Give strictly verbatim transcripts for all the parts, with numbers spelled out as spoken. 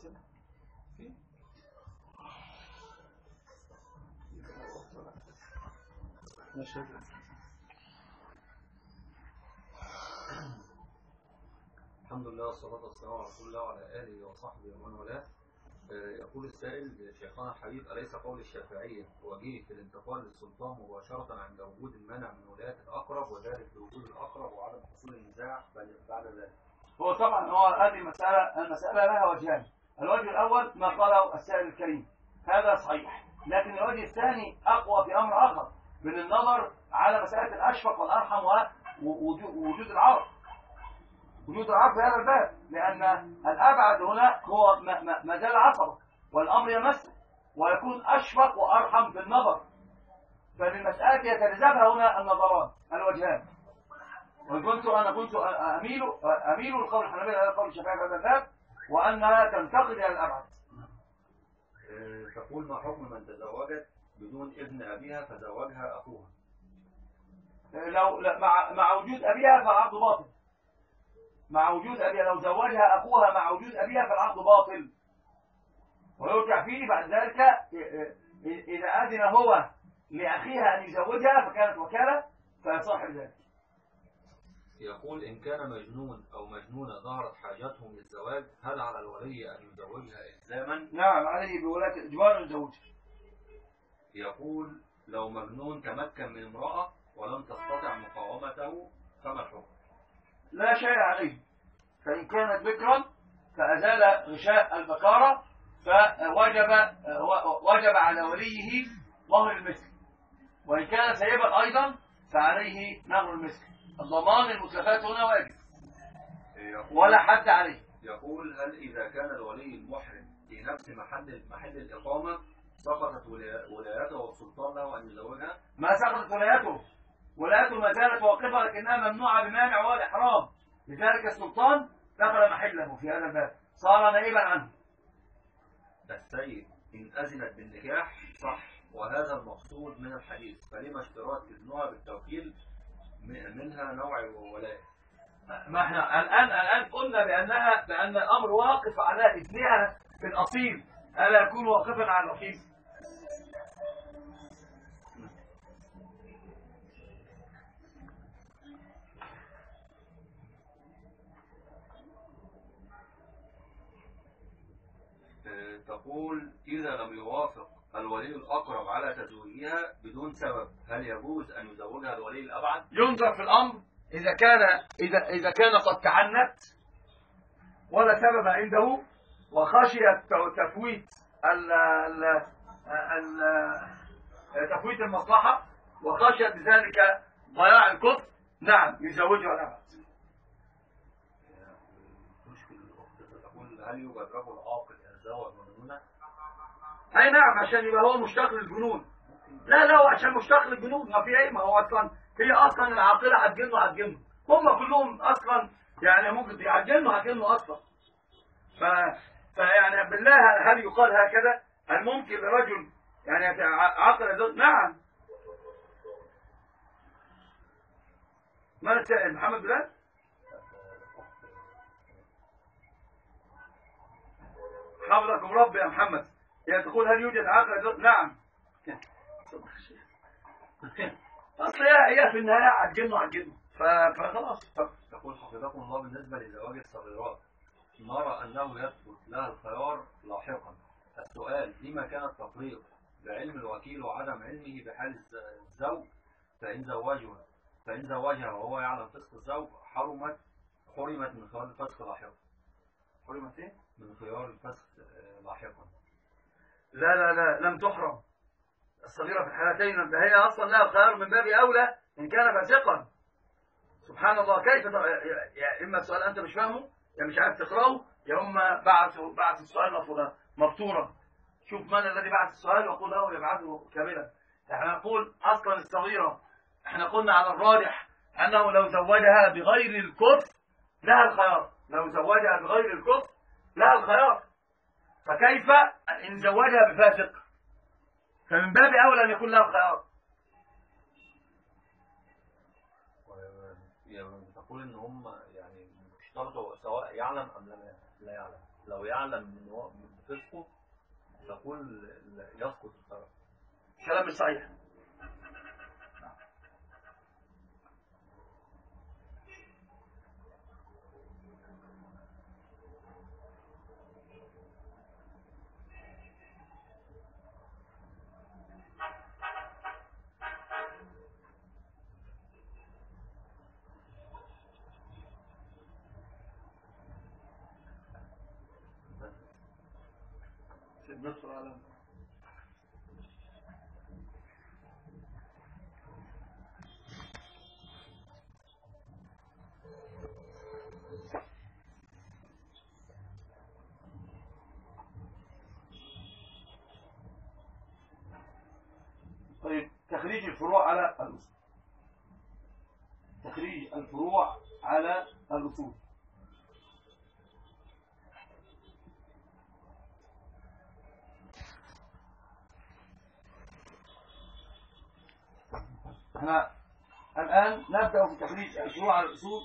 أسئلة؟ في؟ ماشي. الحمد لله والصلاة والسلام على رسول الله وعلى آله وصحبه ومن والاه. يقول السائل: شيخنا الحبيب، أليس قول الشافعية وجيه في الانتقال للسلطان مباشرة عند وجود المنع من ولاية الأقرب، وذلك بوجود الأقرب وعدم حصول النزاع بعد ذلك؟ هو طبعا هو هذه مسألة المسألة لها وجهان. الوجه الأول ما قاله السائل الكريم، هذا صحيح، لكن الوجه الثاني أقوى في أمر آخر من النظر على مسألة الأشفق والأرحم ووجود العرض وجود العرض في هذا الباب، لأن الأبعد هنا هو ما زال عصبة والأمر يمس ويكون أشفق وأرحم في النظر، فللمسألة يتلزمها هنا النظران الوجهان. وكنت أنا كنت أميل أميل لقول الحنابلة على قول الشافعي في هذا الباب، وأنها تنتقل إلى الأبعد. تقول: ما حكم من تزوجت بدون إذن أبيها فزوجها أخوها؟ لو مع مع وجود أبيها فالعقد باطل. مع وجود أبيها، لو زوجها أخوها مع وجود أبيها فالعقد باطل، ويرجع فيه بعد ذلك إذا أذن هو لأخيها أن يزوجها فكانت وكالة فيصح ذلك. يقول: إن كان مجنون أو مجنونة ظهرت حاجتهم للزواج، هل على الولي أن يزوجها إلزاما؟ نعم، عليه بولاة إجبار يزوجها. يقول: لو مجنون تمكن من امرأة ولم تستطع مقاومته فما الحكم؟ لا شيء عليه، فإن كانت بكرا فأزال غشاء البكارة فوجب وجب على وليه مهر المثل، وإن كان سيبا أيضا فعليه مهر المثل. الضمان المتلفات هنا واجب ولا حد عليه. يقول: هل إذا كان الولي المحرم في نفس محل محل الإقامة سقطت ولايته والسلطان له أن يزوجها؟ ما سقطت ولايته، ولايته ما زالت واقفة لكنها ممنوعة بمانع وهو الإحرام، لذلك السلطان دخل محله في هذا الباب، صار نائبا عنه. السيد إن أذنت بالنكاح صح، وهذا المقصود من الحديث، فلما اشتراط إذنها بالتوكيل منها نوع ولاية؟ ما احنا الآن الآن قلنا بأنها بأن الأمر واقف على إذنها في الأصيل، ألا يكون واقفا على الأصيل؟ تقول: إذا لم يوافق الولي الأقرب على تزويجها بدون سبب، هل يجوز أن يزوجها الولي الأبعد؟ ينظر في الأمر، إذا كان إذا إذا كان قد تعنت ولا سبب عنده وخشي تفويت ال ال تفويت المصلحة وخشي بذلك ضياع الكفر، نعم يزوجها الأبعد. تقول: هل يوجد رجل عاقل يتزوج مجنونة؟ أي نعم، عشان يبقى هو مشتاق للجنون. لا لا، هو عشان مشتاق للجنون، ما في أي، ما هو أصلا هي أصلا العاقلة هتجنه هتجنه، هم كلهم أصلا يعني ممكن هتجنه هتجنه أصلا. ف فيعني بالله هل يقال هكذا؟ هل ممكن لرجل يعني عاقل يزوج؟ نعم. ما السائل؟ محمد بلال؟ حفظكم ربي يا محمد. يعني تقول هل يوجد عاقل يزوج؟ نعم. اصل هي في النهايه هتجنه هتجنه فخلاص. تقول: حفظكم الله، بالنسبه لزواج الصغيرات نرى انه يثبت لها الخيار لاحقا. السؤال: لما كان التفريق بعلم الوكيل وعدم علمه بحال الزوج؟ فان زوجها فان زوجها وهو يعلم فسق الزوج حرمت حرمت من خيار الفسق لاحقا. حرمت ايه؟ من خيار الفسق لاحقا. لا لا لا، لم تحرم الصغيرة في الحالتين، ده هي أصلا لها الخيار من باب أولى إن كان فاسقا. سبحان الله، كيف يا إما السؤال أنت مش فاهمه يا مش عارف تقرأه، يا إما بعثوا بعث السؤال مبتورا. شوف من الذي بعث السؤال وقل له يبعثه كاملا. احنا نقول أصلا الصغيرة، احنا قلنا على الراجح أنه لو زوجها بغير الكفر لها الخيار، لو زوجها بغير الكفر لها الخيار، فكيف إن زوجها بفاسق؟ فمن باب أولى أن يكون له خيار. تقول إن هم يعني اشترطوا سواء يعلم أم لا يعلم. لو يعلم من هو من فسقه تقول يسقط الخيار. كلام مش صحيح. ندخل على طيب تخريج الفروع على الأصول. تخريج الفروع على الأصول. احنا الآن نبدأ في تخريج الفروع على الأصول.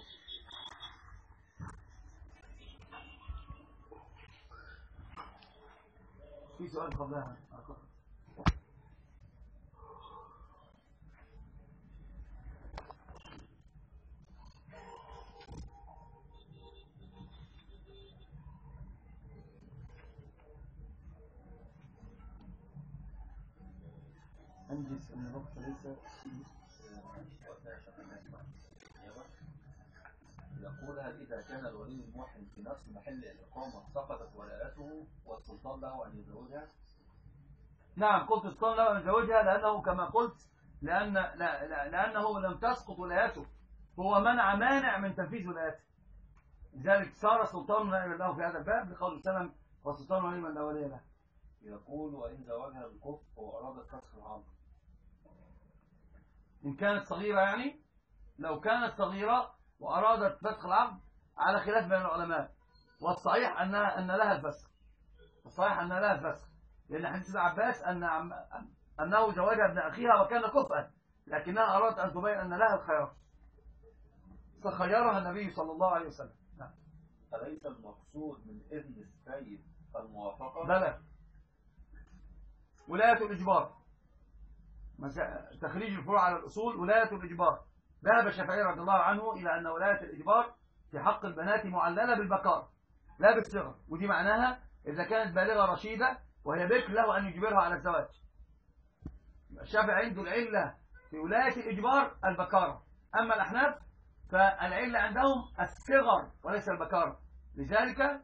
في سؤال قبلها. أنجز أن الوقت ليس يقول هل إذا كان الولي الموحد في نفس محل الإقامة سقطت ولايته والسلطان له أن يزوجها؟ نعم، قلت السلطان له أن يزوجها لأنه كما قلت لأن لا لا لأنه لم تسقط ولايته، هو منع مانع من تنفيذ ولايته، لذلك صار السلطان نائبا له في هذا الباب لقول سلم والسلطان ولي من لا ولي له. يقول وإن زوجها بالكفر وأرادت فسخ العقد. إن كانت صغيرة يعني، لو كانت صغيرة وأرادت فسخ العقد على خلاف بين العلماء، والصحيح أنها أن لها الفسخ، الصحيح أن لها الفسخ، لأن حديث ابن عباس أن أنه زوجها ابن أخيها وكان كفءا، لكنها أرادت أن تبين أن لها الخيار فخيرها النبي صلى الله عليه وسلم. نعم. أليس المقصود من إذن السيد الموافقة؟ بلى، ولاية الإجبار، تخريج الفروع على الأصول ولاية الإجبار. ذهب الشافعي رضي الله عنه إلى أن ولاية الإجبار في حق البنات معللة بالبكار لا بالصغر، ودي معناها إذا كانت بالغة رشيدة وهي بكر له أن يجبرها على الزواج. الشافعي عنده العلة في ولاية الإجبار البكارة، أما الأحناف فالعلة عندهم الصغر وليس البكارة، لذلك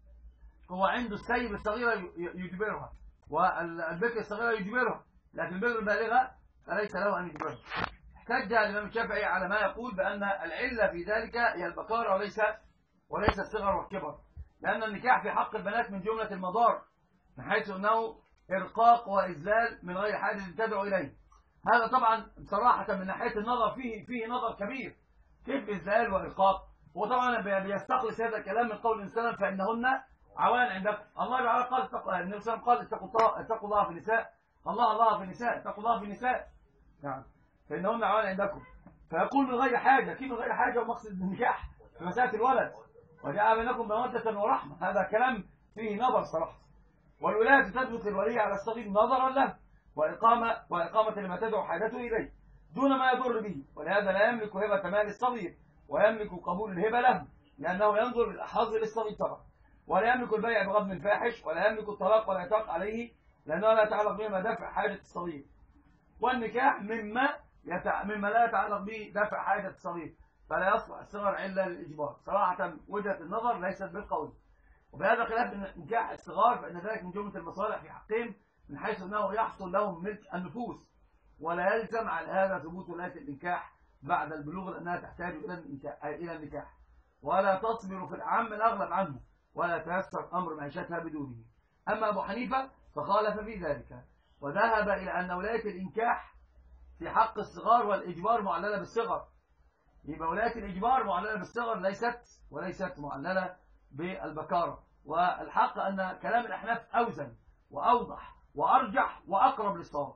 هو عنده السيب الصغيرة يجبرها والبكر الصغيرة يجبرها، لكن البكر البالغة فليس له أن يجبرها. احتج الإمام الشافعي على ما يقول بأن العلة في ذلك هي البكارة وليس وليس الصغر والكبر، لأن النكاح في حق البنات من جملة المضار، من حيث أنه إرقاق وإذلال من غير حاجة تدعو إليه. هذا طبعا صراحة من ناحية النظر فيه فيه نظر كبير، كيف إذلال وإرقاق؟ وطبعا بيستخلص هذا الكلام من قول الإنسان فإنهن عوان عندكم. الله تعالى قال اتقوا، النبي صلى الله عليه وسلم قال اتقوا اتقوا الله في النساء، الله الله في النساء، اتقوا الله في النساء. نعم، فإنهن عوان عندكم، فيقول من غير حاجة، كيف من غير حاجة ومقصد النكاح في مسألة الولد وجاء بينكم مودة ورحمة، هذا كلام فيه نظر صراحة. والولاية تثبت للولي على الصغير نظرا له وإقامة وإقامة لما تدعو حاجته إليه دون ما يضر به، ولهذا لا يملك هبة مال الصغير ويملك قبول الهبة له لأنه ينظر للأحظ للصغير طبعا، ولا يملك البيع بغض الفاحش، ولا يملك الطلاق والعتاق عليه لأنه لا يتعلق به دفع حاجة الصغير. والنكاح مما يتع... مما لا يتعلق به دفع حاجة الصغير، فلا يصلح الصغر إلا للإجبار. صراحة وجهة النظر ليست بالقول، وبهذا خلاف نكاح الصغار فإن ذلك من جملة المصالح في حقهم، من حيث أنه يحصل لهم ملك النفوس، ولا يلزم على هذا ثبوت ولاية النكاح بعد البلوغ لأنها تحتاج إلى النكاح، ولا تصبر في العام الأغلب عنه، ولا تيسر أمر معيشتها بدونه. أما أبو حنيفة فخالف في ذلك وذهب إلى أن ولاية الإنكاح في حق الصغار والإجبار معللة بالصغر، يبقى ولاية الإجبار معللة بالصغر ليست وليست معللة بالبكارة. والحق أن كلام الأحناف أوزن وأوضح وأرجح وأقرب للصواب،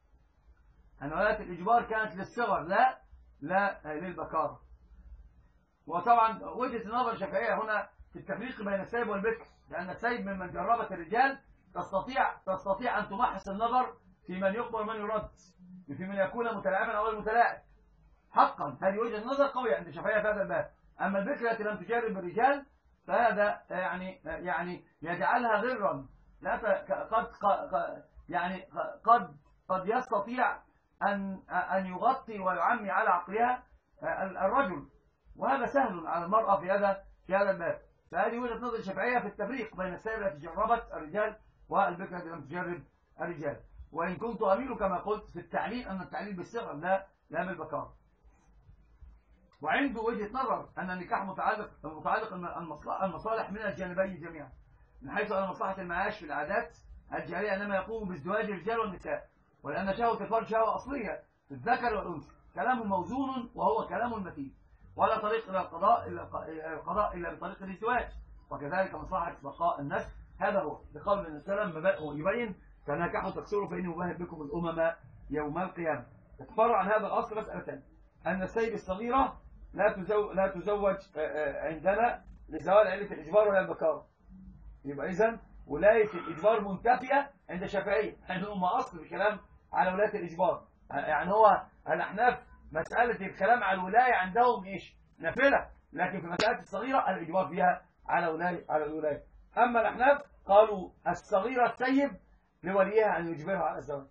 أن ولاية الإجبار كانت للصغر لا لا للبكارة. وطبعا وجهة النظر الشافعية هنا في التفريق بين السيب والبكر، لأن السيب ممن جربت الرجال تستطيع تستطيع أن تمحص النظر في من يقبل ومن يرد، في من يكون متلاعبا أو غير متلاعب. حقا هذه وجهة نظر قوية عند الشافعية في هذا الباب. أما البكر التي لم تجرب الرجال فهذا يعني يعني يجعلها غرا، لا قد يعني قد قد يستطيع أن أن يغطي ويعمي على عقلها الرجل، وهذا سهل على المرأة في هذا في هذا الباب. فهذه وجهة نظر الشافعية في التفريق بين السائب التي جربت الرجال والبكر التي لم تجرب الرجال. وإن كنت أميل كما قلت في التعليل أن التعليل بالصغر لا لا بالبكار. وعنده وجهة نظر أن النكاح متعلق متعلق المصالح من الجانبين جميعا، من حيث أن مصلحة المعاش في العادات الجارية إنما يقوم بازدواج الرجال والنساء، ولأن شهوة الفرج شهوة أصلية في الذكر والأنثى. كلامه موزون وهو كلام متين، ولا طريق إلى القضاء إلا القضاء إلا بطريق الازدواج، وكذلك مصلحة بقاء النسل. هذا هو بقول النبي صلى الله عليه وسلم يبين تناكحوا تكسروا فإني مباهد بكم الأمم يوم القيامة. تتفرع عن هذا الأصل مسألة أن السيد الصغيرة لا تزوج لا تزوج عندنا لزوال علة الإجبار ولا البكارة. يبقى إذن ولاية الإجبار منتفية عند الشافعية، يعني هم أصل الكلام على ولاية الإجبار. يعني هو الأحناف مسألة الكلام على الولاية عندهم إيش؟ نافلة، لكن في مسألة الصغيرة الإجبار فيها على ولاية على الولاية. أما الأحناف قالوا الصغيرة السيب لوليها أن يجبرها على الزواج،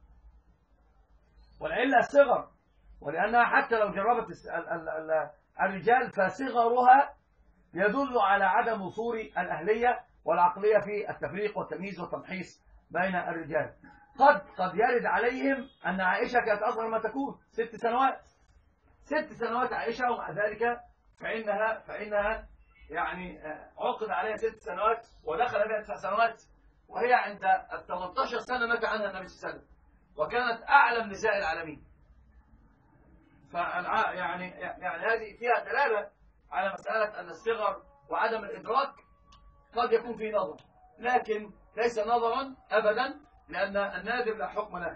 والعلة الصغر، ولأنها حتى لو جربت الرجال فصغرها يدل على عدم وصول الأهلية والعقلية في التفريق والتمييز والتمحيص بين الرجال. قد قد يرد عليهم أن عائشة كانت أصغر ما تكون ست سنوات ست سنوات عائشة، ومع ذلك فإنها فإنها يعني عقد عليها ست سنوات ودخل بها تسع سنوات، وهي عند ال ثمانية عشر سنة مات عنها النبي صلى الله عليه وسلم، وكانت أعلم نساء العالمين. فالع... يعني يعني هذه فيها دلالة على مسألة أن الصغر وعدم الإدراك قد يكون فيه نظر، لكن ليس نظرا أبدا، لأن النادر لا حكم له.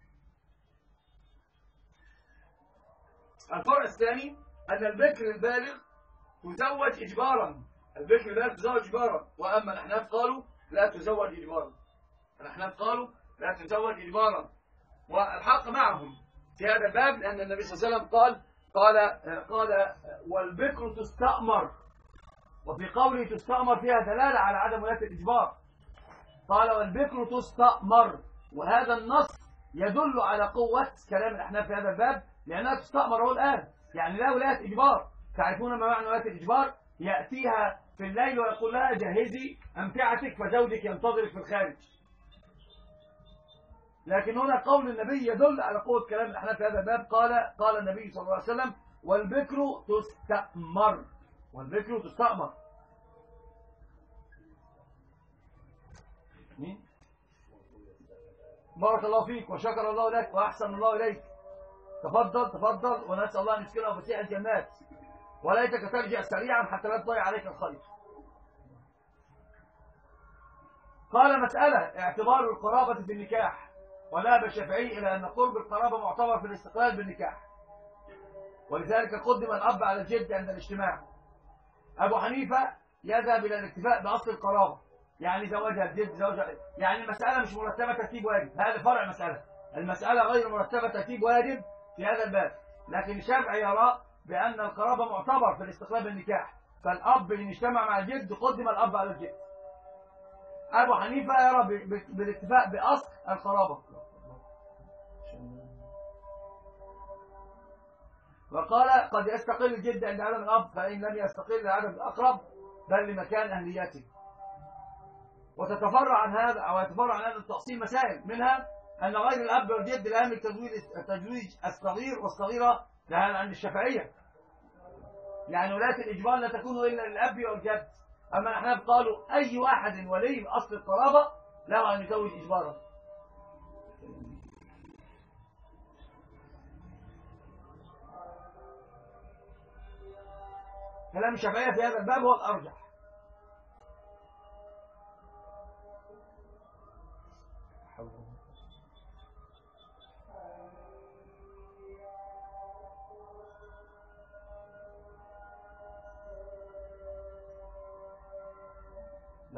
الفرع الثاني أن البكر البالغ تزوج إجبارا، البكر البالغ تزوج إجبارا، وأما الأحناف قالوا لا تزوج إجبارا. الأحناف قالوا لا تزوج إجبارا، والحق معهم في هذا الباب، لأن النبي صلى الله عليه وسلم قال قال قال والبكر تستأمر، وفي قوله تستأمر فيها دلالة على عدم ولاية الإجبار. قال والبكر تستأمر، وهذا النص يدل على قوة كلام الأحناف في هذا الباب، لأنها تستأمر هو الآن، يعني لا ولاية إجبار. تعرفون ما معنى ولاية الإجبار؟ يأتيها في الليل ويقول لها جهزي أمتعتك فزوجك ينتظرك في الخارج. لكن هنا قول النبي يدل على قوة كلام الأحناف في هذا الباب. قال قال النبي صلى الله عليه وسلم والبكر تستأمر، والبكر تستأمر. مين؟ بارك الله فيك وشكر الله لك وأحسن الله إليك. تفضل تفضل، ونسأل الله أن يسكنه فسيح الجنات، وليتك ترجع سريعا حتى لا تضيع عليك الخير. قال مسألة اعتبار القرابة في النكاح، وذهب الشافعي إلى أن قرب القرابة معتبر في الاستقلال بالنكاح، ولذلك قدم الأب على الجد عند الاجتماع. أبو حنيفة يذهب إلى الاكتفاء بأصل القرابة، يعني زوجها الجد زوجها، يعني المسألة مش مرتبة ترتيب واجب، هذا فرع مسألة، المسألة غير مرتبة ترتيب واجب في هذا الباب. لكن الشافعي يرى بأن القرابة معتبر في الاستقلال بالنكاح، فالأب إن اجتمع مع الجد قدم الأب على الجد. أبو حنيفة يرى بالاكتفاء بأصل القرابة، وقال قد يستقل الجد عند عدم الأب، فإن لم يستقل لعدم الأقرب بل لمكان أهليته. وتتفرع عن هذا أو يتفرع عن هذا التأصيل مسائل، منها أن غير الأب والجد لا يملك تزويج الصغير والصغيرة، لهذا عند الشافعية، يعني ولاية الإجبار لا تكون إلا للأب والجد. أما الأحناف قالوا أي واحد ولي بأصل القرابة له أن يزوج إجبارا. كلام الشافعية في هذا الباب هو الأرجح.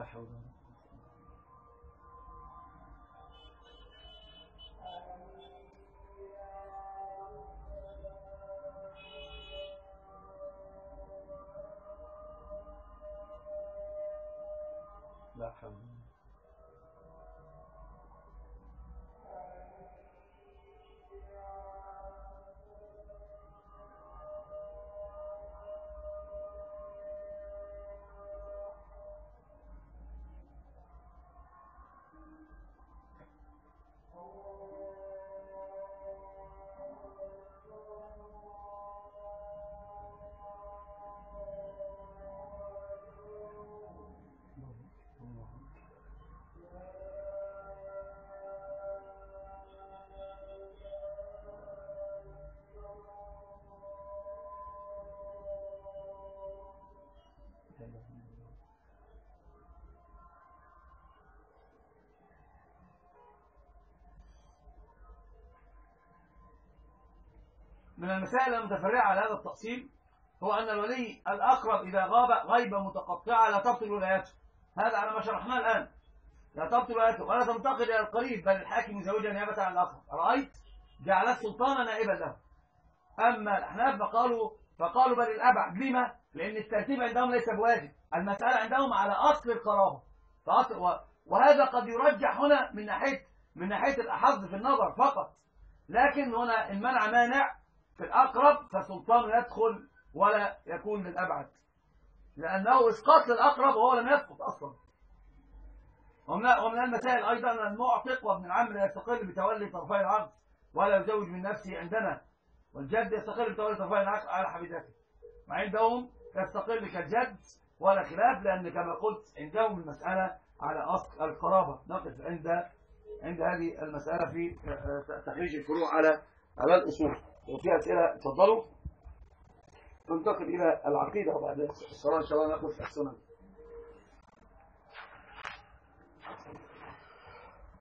لا حول ولا قوة. لا حول. من المسائل المتفرعة على هذا التأصيل هو أن الولي الأقرب إذا غاب غيبة متقطعة لا تبطل ولايته. هذا على ما شرحناه الآن، لا تبطل ولايته ولا تنتقل إلى القريب، بل الحاكم يزوجها نيابة عن الأقرب. رأيت؟ جعل السلطان نائبا له. أما الأحناف فقالوا فقالوا بل الأبعد. لما؟ لأن الترتيب عندهم ليس بواجب، المسألة عندهم على أصل القرابة. وهذا قد يرجح هنا من ناحية من ناحية الأحظ في النظر فقط، لكن هنا إن منع مانع في الأقرب فالسلطان يدخل ولا يكون للأبعد، لأنه إسقاط للأقرب وهو لم يسقط أصلا. ومن المسائل أيضا أن المعتق وابن العم لا يستقل بتولي طرفي العقد ولا يزوج من نفسه عندنا، والجد يستقل بتولي طرفي العقد على حبيبته، مع عندهم يستقل كالجد ولا خلاف، لأن كما قلت عندهم المسألة على أصل القرابة. نقف عند عند هذه المسألة في تخريج الفروع على على الأصول. وفي أسئلة تفضلوا. ننتقل إلى العقيدة وبعد الصلاة إن شاء الله نأخذ السنن.